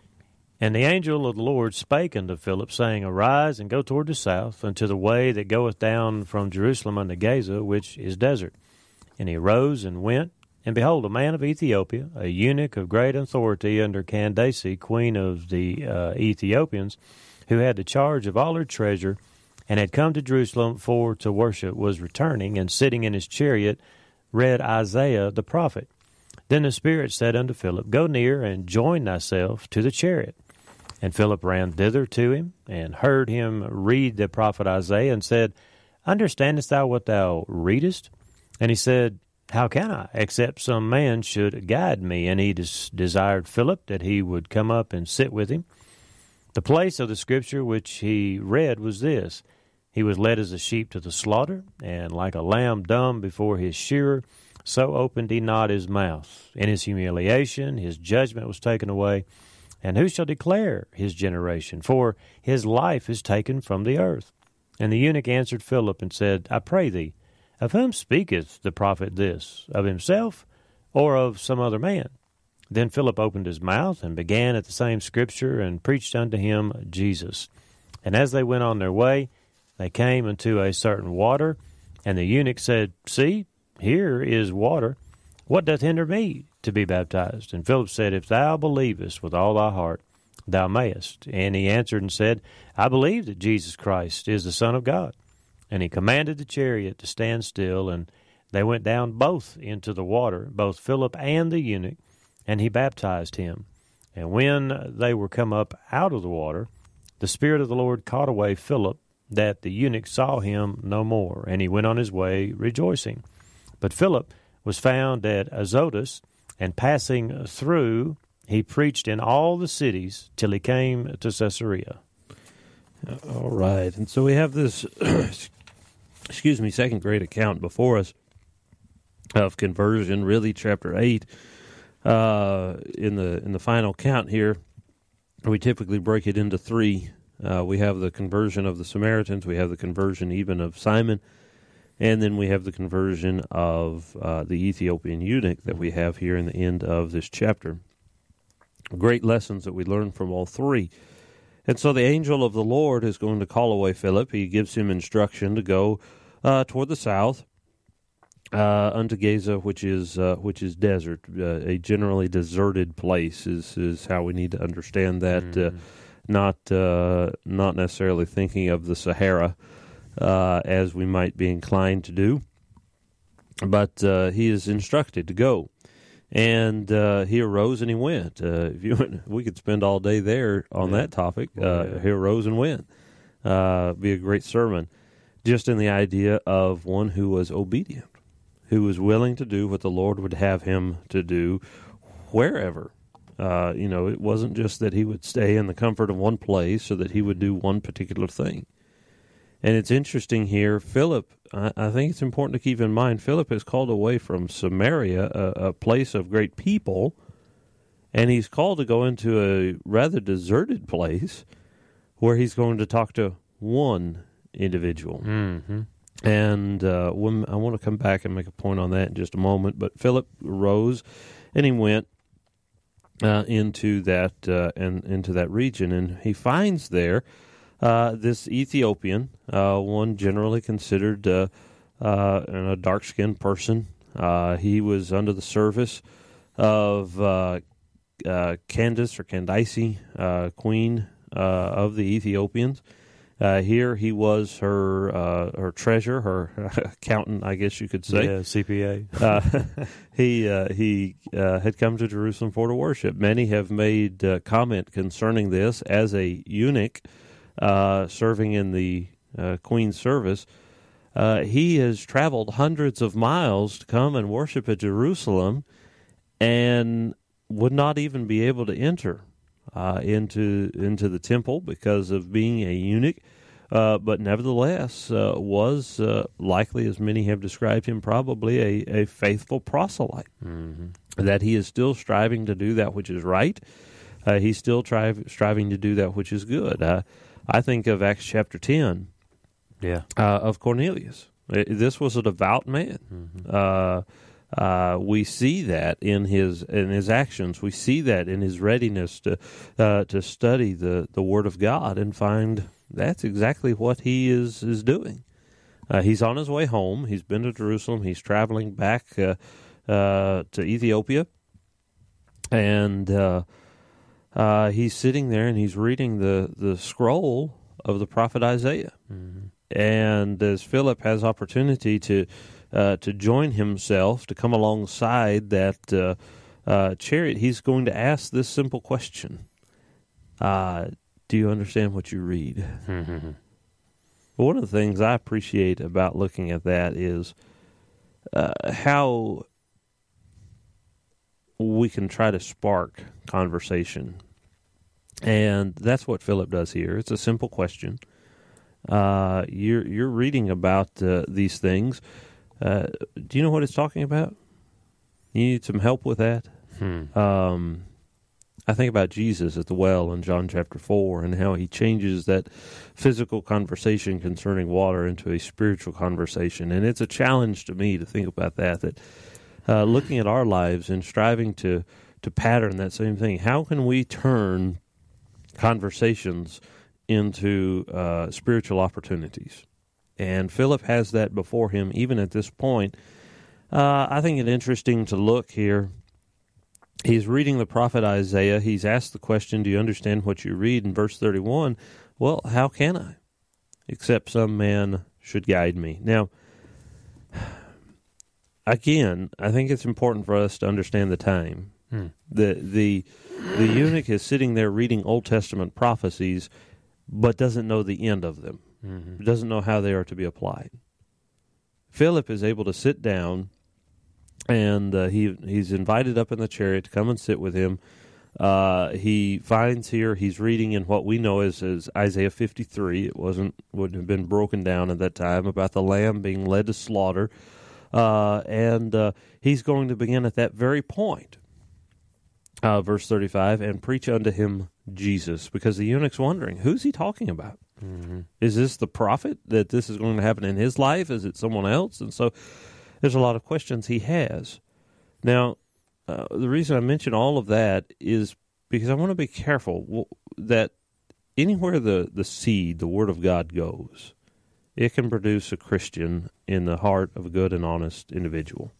Speaker 2: And the angel of the Lord spake unto Philip, saying, Arise and go toward the south, unto the way that goeth down from Jerusalem unto Gaza, which is desert. And he arose and went, and behold, a man of Ethiopia, a eunuch of great authority under Candace, queen of the uh, Ethiopians, who had the charge of all her treasure, and had come to Jerusalem for to worship, was returning, and sitting in his chariot, read Isaiah the prophet. Then the Spirit said unto Philip, Go near, and join thyself to the chariot. And Philip ran thither to him, and heard him read the prophet Isaiah, and said, Understandest thou what thou readest? And he said, How can I, except some man should guide me? And he des- desired Philip that he would come up and sit with him. The place of the scripture which he read was this: He was led as a sheep to the slaughter, and like a lamb dumb before his shearer, so opened he not his mouth. In his humiliation his judgment was taken away. And who shall declare his generation? For his life is taken from the earth. And the eunuch answered Philip and said, I pray thee, of whom speaketh the prophet this? Of himself, or of some other man? Then Philip opened his mouth, and began at the same scripture, and preached unto him Jesus. And as they went on their way, they came unto a certain water, and the eunuch said, See, here is water. What doth hinder me to be baptized? And Philip said, If thou believest with all thy heart, thou mayest. And he answered and said, I believe that Jesus Christ is the Son of God. And he commanded the chariot to stand still, and they went down both into the water, both Philip and the eunuch, and he baptized him. And when they were come up out of the water, the Spirit of the Lord caught away Philip, that the eunuch saw him no more, and he went on his way rejoicing. But Philip was found at Azotus, and passing through, he preached in all the cities till he came to Caesarea.
Speaker 1: All right, and so we have this excuse me, second great account before us of conversion, really chapter eight. Uh, in the in the final count here, we typically break it into three. Uh, we have the conversion of the Samaritans, we have the conversion even of Simon, and then we have the conversion of uh, the Ethiopian eunuch that we have here in the end of this chapter. Great lessons that we learn from all three. And so the angel of the Lord is going to call away Philip. He gives him instruction to go uh, toward the south uh, unto Gaza, which is uh, which is desert, uh, a generally deserted place. Is is how we need to understand that. Mm. Uh, not uh, not necessarily thinking of the Sahara uh, as we might be inclined to do, but uh, he is instructed to go. And uh, he arose and he went. Uh, if you, we could spend all day there on yeah. that topic. Uh, oh, yeah. He arose and went. Uh, be a great sermon. Just in the idea of one who was obedient, who was willing to do what the Lord would have him to do wherever. Uh, you know, it wasn't just that he would stay in the comfort of one place or that he would do one particular thing. And it's interesting here, Philip, I, I think it's important to keep in mind, Philip is called away from Samaria, a, a place of great people, and he's called to go into a rather deserted place where he's going to talk to one individual.
Speaker 2: Mm-hmm.
Speaker 1: And uh, when, I want to come back and make a point on that in just a moment, but Philip rose and he went uh, into that uh, and into that region, and he finds there Uh, this Ethiopian, uh, one generally considered uh, uh, a dark-skinned person. Uh, he was under the service of uh, uh, Candace or Candace, uh, queen uh, of the Ethiopians. Uh, here he was her uh, her treasurer, her accountant, I guess you could say.
Speaker 2: Yeah, C P A.
Speaker 1: uh, he uh, he uh, had come to Jerusalem for to worship. Many have made uh, comment concerning this as a eunuch. Uh, serving in the uh, Queen's service, uh, he has traveled hundreds of miles to come and worship at Jerusalem and would not even be able to enter uh, into into the temple because of being a eunuch, uh, but nevertheless uh, was uh, likely, as many have described him, probably a, a faithful proselyte.
Speaker 2: Mm-hmm.
Speaker 1: That he is still striving to do that which is right. Uh, he's still try, striving to do that which is good. Uh, I think of Acts chapter ten,
Speaker 2: yeah,
Speaker 1: uh, of Cornelius. It, this was a devout man.
Speaker 2: Mm-hmm.
Speaker 1: Uh, uh, we see that in his in his actions. We see that in his readiness to uh, to study the, the Word of God and find that's exactly what he is is doing. Uh, he's on his way home. He's been to Jerusalem. He's traveling back uh, uh, to Ethiopia, and uh, uh, he's sitting there and he's reading the, the scroll of the prophet Isaiah.
Speaker 2: Mm-hmm.
Speaker 1: And as Philip has opportunity to uh, to join himself, to come alongside that uh, uh, chariot, he's going to ask this simple question. Uh, do you understand what you read?
Speaker 2: Mm-hmm.
Speaker 1: One of the things I appreciate about looking at that is uh, how we can try to spark conversation. And that's what Philip does here. It's a simple question. Uh, you're you're reading about uh, these things. Uh, do you know what it's talking about? You need some help with that?
Speaker 2: Hmm.
Speaker 1: Um, I think about Jesus at the well in John chapter four and how he changes that physical conversation concerning water into a spiritual conversation. And it's a challenge to me to think about that, that uh, looking at our lives and striving to, to pattern that same thing. How can we turn conversations into uh, spiritual opportunities? And Philip has that before him even at this point. Uh, I think it's interesting to look here. He's reading the prophet Isaiah. He's asked the question, do you understand what you read? In verse thirty-one, well, how can I? Except some man should guide me. Now, again, I think it's important for us to understand the time.
Speaker 2: Hmm.
Speaker 1: The, the, the eunuch is sitting there reading Old Testament prophecies, but doesn't know the end of them.
Speaker 2: Mm-hmm.
Speaker 1: Doesn't know how they are to be applied. Philip is able to sit down, and uh, he he's invited up in the chariot to come and sit with him. Uh, he finds here he's reading in what we know as, as Isaiah fifty-three. It wasn't wouldn't have been broken down at that time, about the lamb being led to slaughter, uh, and uh, he's going to begin at that very point. Uh, verse thirty-five, and preach unto him Jesus, because the eunuch's wondering, who's he talking about?
Speaker 2: Mm-hmm.
Speaker 1: Is this the prophet, that this is going to happen in his life? Is it someone else? And so there's a lot of questions he has. Now, uh, the reason I mention all of that is because I want to be careful that anywhere the, the seed, the Word of God, goes, it can produce a Christian in the heart of a good and honest individual.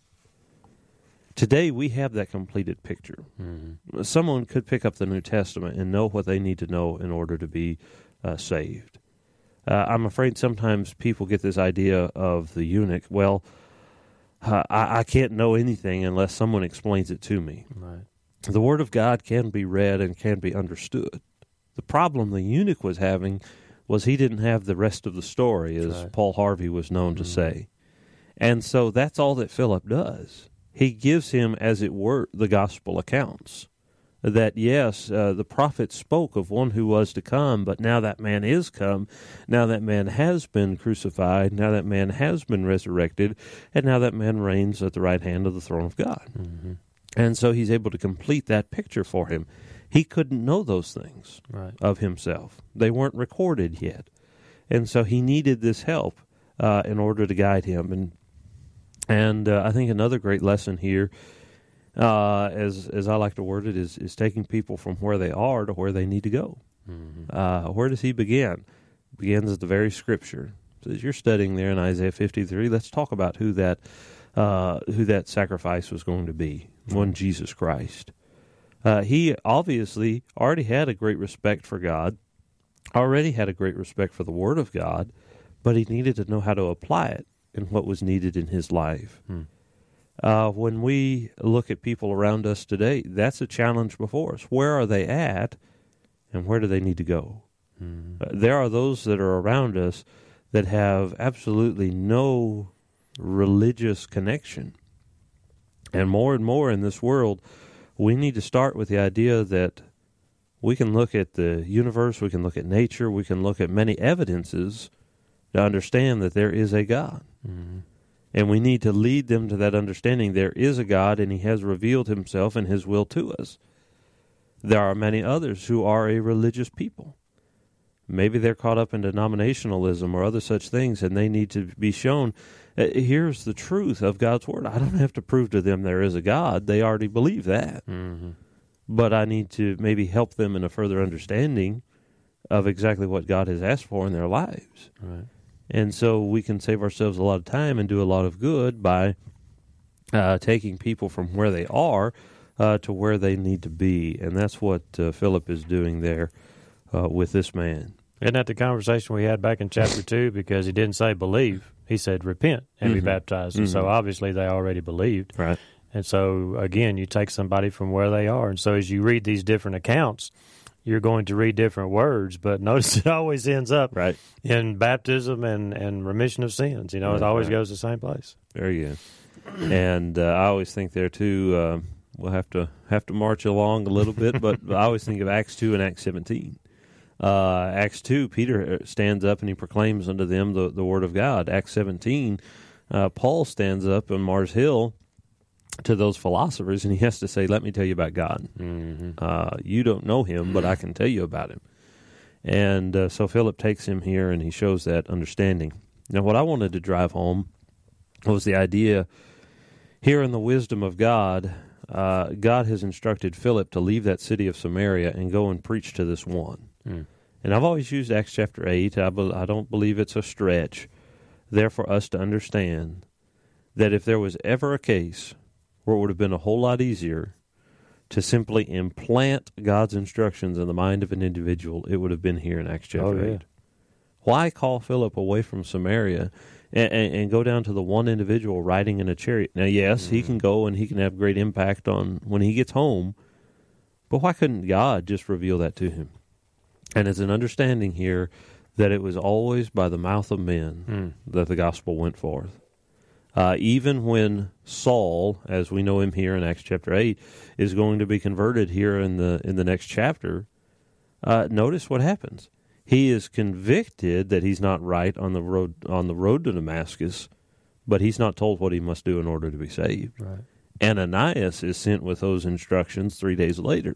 Speaker 1: Today, we have that completed picture.
Speaker 2: Mm-hmm.
Speaker 1: Someone could pick up the New Testament and know what they need to know in order to be uh, saved. Uh, I'm afraid sometimes people get this idea of the eunuch, well, uh, I, I can't know anything unless someone explains it to me.
Speaker 2: Right.
Speaker 1: The Word of God can be read and can be understood. The problem the eunuch was having was he didn't have the rest of the story, as
Speaker 2: right.
Speaker 1: Paul Harvey was known
Speaker 2: mm-hmm.
Speaker 1: to say. And so that's all that Philip does. He gives him, as it were, the gospel accounts. That, yes, uh, the prophet spoke of one who was to come, but now that man is come, now that man has been crucified, now that man has been resurrected, and now that man reigns at the right hand of the throne of God.
Speaker 2: Mm-hmm.
Speaker 1: And so he's able to complete that picture for him. He couldn't know those things
Speaker 2: right.
Speaker 1: of himself. They weren't recorded yet. And so he needed this help uh, in order to guide him. And And uh, I think another great lesson here, uh, as as I like to word it, is, is taking people from where they are to where they need to go.
Speaker 2: Mm-hmm.
Speaker 1: Uh, where does he begin? Begins at the very Scripture. So as you're studying there in Isaiah fifty-three, let's talk about who that uh, who that sacrifice was going to be, one Jesus Christ. Uh, he obviously already had a great respect for God, already had a great respect for the Word of God, but he needed to know how to apply it and what was needed in his life.
Speaker 2: Hmm.
Speaker 1: Uh, when we look at people around us today, that's a challenge before us. Where are they at, and where do they need to go?
Speaker 2: Hmm.
Speaker 1: Uh, there are those that are around us that have absolutely no religious connection. And more and more in this world, we need to start with the idea that We can look at the universe, we can look at nature, we can look at many evidences to understand that there is a God.
Speaker 2: Mm-hmm.
Speaker 1: And we need to lead them to that understanding. There is a God, and he has revealed himself and his will to us. There are many others who are a religious people. Maybe they're caught up in denominationalism or other such things, and they need to be shown, uh, here's the truth of God's Word. I don't have to prove to them there is a God. They already believe that.
Speaker 2: Mm-hmm.
Speaker 1: But I need to maybe help them in a further understanding of exactly what God has asked for in their lives.
Speaker 2: Right.
Speaker 1: And so we can save ourselves a lot of time and do a lot of good by uh, taking people from where they are uh, to where they need to be. And that's what uh, Philip is doing there uh, with this man.
Speaker 2: Isn't that the conversation we had back in chapter two? Because he didn't say believe. He said repent and
Speaker 1: Mm-hmm.
Speaker 2: be baptized. And
Speaker 1: Mm-hmm.
Speaker 2: so obviously they already believed.
Speaker 1: Right.
Speaker 2: And so, again, you take somebody from where they are. And so as you read these different accounts, you're going to read different words, but notice it always ends up
Speaker 1: Right.
Speaker 2: in baptism and, and remission of sins. You know,
Speaker 1: Right,
Speaker 2: it always
Speaker 1: right.
Speaker 2: goes to the same place.
Speaker 1: Very good. And uh, I always think there, too, uh, we'll have to have to march along a little bit, but I always think of Acts two and Acts seventeen. Uh, Acts two, Peter stands up and he proclaims unto them the, the word of God. Acts seventeen, uh, Paul stands up on Mars Hill to those philosophers, and he has to say, let me tell you about God.
Speaker 2: Mm-hmm.
Speaker 1: Uh, you don't know him, but I can tell you about him. And uh, so Philip takes him here, and he shows that understanding. Now, what I wanted to drive home was the idea here in the wisdom of God, uh, God has instructed Philip to leave that city of Samaria and go and preach to this one.
Speaker 2: Mm.
Speaker 1: And I've always used Acts chapter eight. I, be, I don't believe it's a stretch there for us to understand that if there was ever a case where it would have been a whole lot easier to simply implant God's instructions in the mind of an individual, it would have been here in Acts chapter
Speaker 2: Oh, yeah.
Speaker 1: eight. Why call Philip away from Samaria and, and, and go down to the one individual riding in a chariot? Now, yes, mm-hmm. he can go and he can have great impact on when he gets home, but why couldn't God just reveal that to him? And it's an understanding here that it was always by the mouth of men
Speaker 2: mm.
Speaker 1: that the gospel went forth. Uh, even when Saul, as we know him here in Acts chapter eight, is going to be converted here in the in the next chapter, uh, notice what happens. He is convicted that he's not right on the road on the road to Damascus, but he's not told what he must do in order to be saved.
Speaker 2: Right.
Speaker 1: Ananias is sent with those instructions three days later.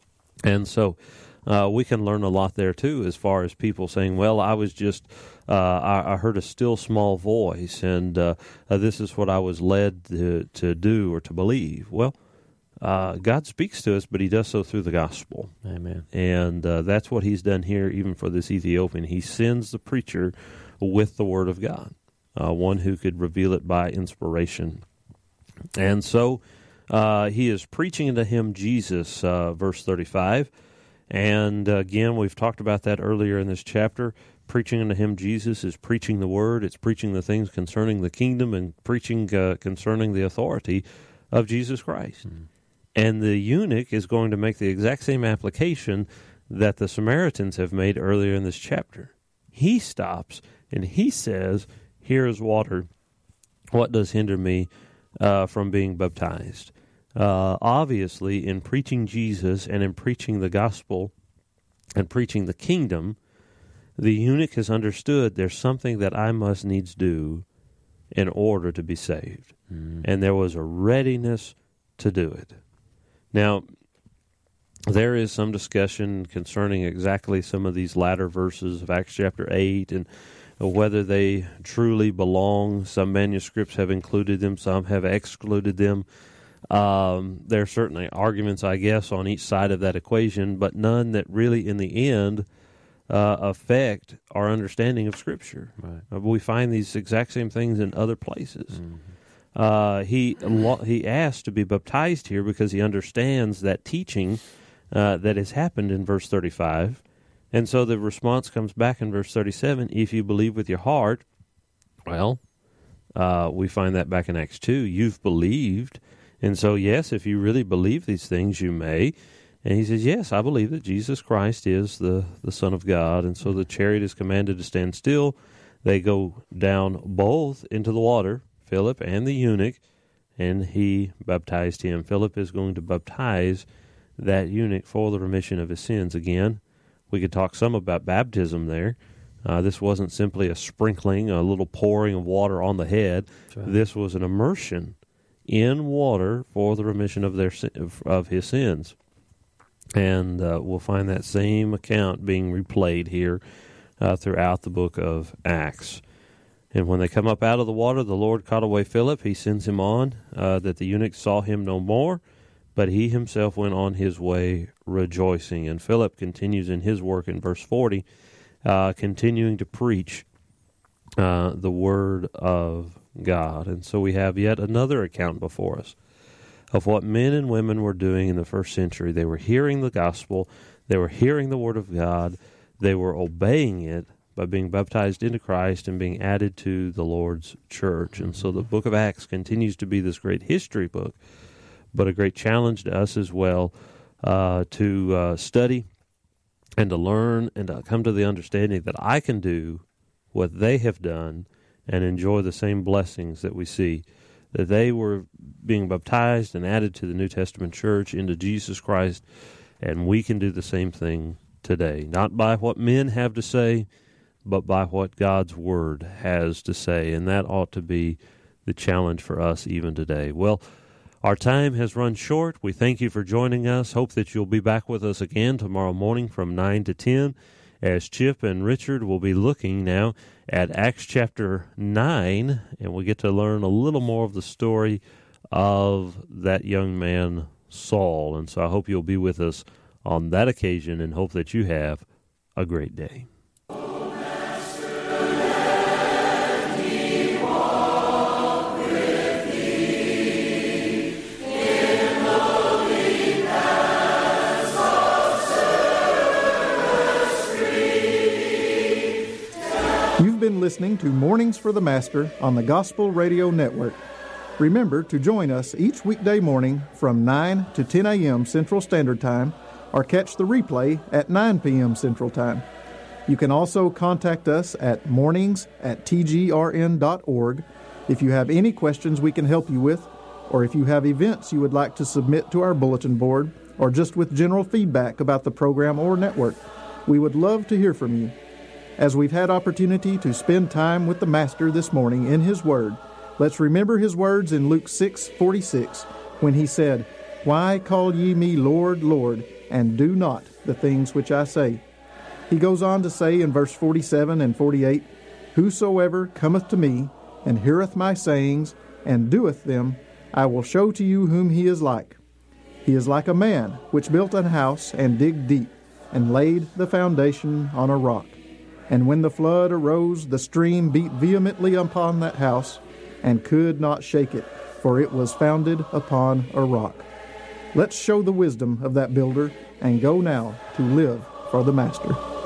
Speaker 1: And so uh, we can learn a lot there, too, as far as people saying, well, I was just, uh, I, I heard a still small voice, and uh, uh, this is what I was led to, to do or to believe. Well, uh, God speaks to us, but he does so through the gospel.
Speaker 2: Amen.
Speaker 1: And uh, that's what he's done here, even for this Ethiopian. He sends the preacher with the word of God, uh, one who could reveal it by inspiration. And so uh, he is preaching to him Jesus, uh, verse thirty-five. And uh, again, we've talked about that earlier in this chapter. Preaching unto him Jesus is preaching the word. It's preaching the things concerning the kingdom and preaching uh, concerning the authority of Jesus Christ. Mm. And the eunuch is going to make the exact same application that the Samaritans have made earlier in this chapter. He stops and he says, here is water. What does hinder me uh, from being baptized? Uh, obviously, in preaching Jesus and in preaching the gospel and preaching the kingdom, the eunuch has understood there's something that I must needs do in order to be saved. Mm. And there was a readiness to do it. Now, there is some discussion concerning exactly some of these latter verses of Acts chapter eight and whether they truly belong. Some manuscripts have included them, some have excluded them. Um, there are certainly arguments, I guess, on each side of that equation, but none that really, in the end, uh, affect our understanding of Scripture.
Speaker 2: Right.
Speaker 1: Uh, we find these exact same things in other places.
Speaker 2: Mm-hmm.
Speaker 1: Uh, he he asked to be baptized here because he understands that teaching uh, that has happened in verse thirty-five. And so the response comes back in verse thirty-seven, if you believe with your heart. Well, uh, we find that back in Acts two. You've believed. And so, yes, if you really believe these things, you may. And he says, yes, I believe that Jesus Christ is the, the Son of God. And so the chariot is commanded to stand still. They go down both into the water, Philip and the eunuch, and he baptized him. Philip is going to baptize that eunuch for the remission of his sins. Again, we could talk some about baptism there. Uh, this wasn't simply a sprinkling, a little pouring of water on the head. Right. This was an immersion in water for the remission of their of his sins. And uh, we'll find that same account being replayed here uh, throughout the book of Acts. And when they come up out of the water, the Lord caught away Philip. He sends him on, uh, that the eunuch saw him no more, but he himself went on his way rejoicing. And Philip continues in his work in verse forty, uh, continuing to preach uh, the word of God. And so we have yet another account before us of what men and women were doing in the first century. They were hearing the gospel, they were hearing the word of God, they were obeying it by being baptized into Christ and being added to the Lord's church. And so the book of Acts continues to be this great history book, but a great challenge to us as well uh, to uh, study and to learn and to come to the understanding that I can do what they have done and enjoy the same blessings that we see, that they were being baptized and added to the New Testament church into Jesus Christ, and we can do the same thing today, not by what men have to say, but by what God's Word has to say, and that ought to be the challenge for us even today. Well, our time has run short. We thank you for joining us. Hope that you'll be back with us again tomorrow morning from nine to ten, as Chip and Richard will be looking now at Acts chapter nine, and we get to learn a little more of the story of that young man, Saul. And so I hope you'll be with us on that occasion, and hope that you have a great day.
Speaker 3: You've been listening to Mornings for the Master on the Gospel Radio Network. Remember to join us each weekday morning from nine to ten a.m. Central Standard Time, or catch the replay at nine p.m. Central Time. You can also contact us at mornings at t g r n dot org if you have any questions we can help you with, or if you have events you would like to submit to our bulletin board, or just with general feedback about the program or network. We would love to hear from you. As we've had opportunity to spend time with the Master this morning in His Word, let's remember His words in Luke six forty-six, when He said, "Why call ye me Lord, Lord, and do not the things which I say?" He goes on to say in verse forty-seven and forty-eight, "Whosoever cometh to me, and heareth my sayings, and doeth them, I will show to you whom he is like. He is like a man which built an house, and digged deep, and laid the foundation on a rock. And when the flood arose, the stream beat vehemently upon that house, and could not shake it, for it was founded upon a rock." Let's show the wisdom of that builder, and go now to live for the Master.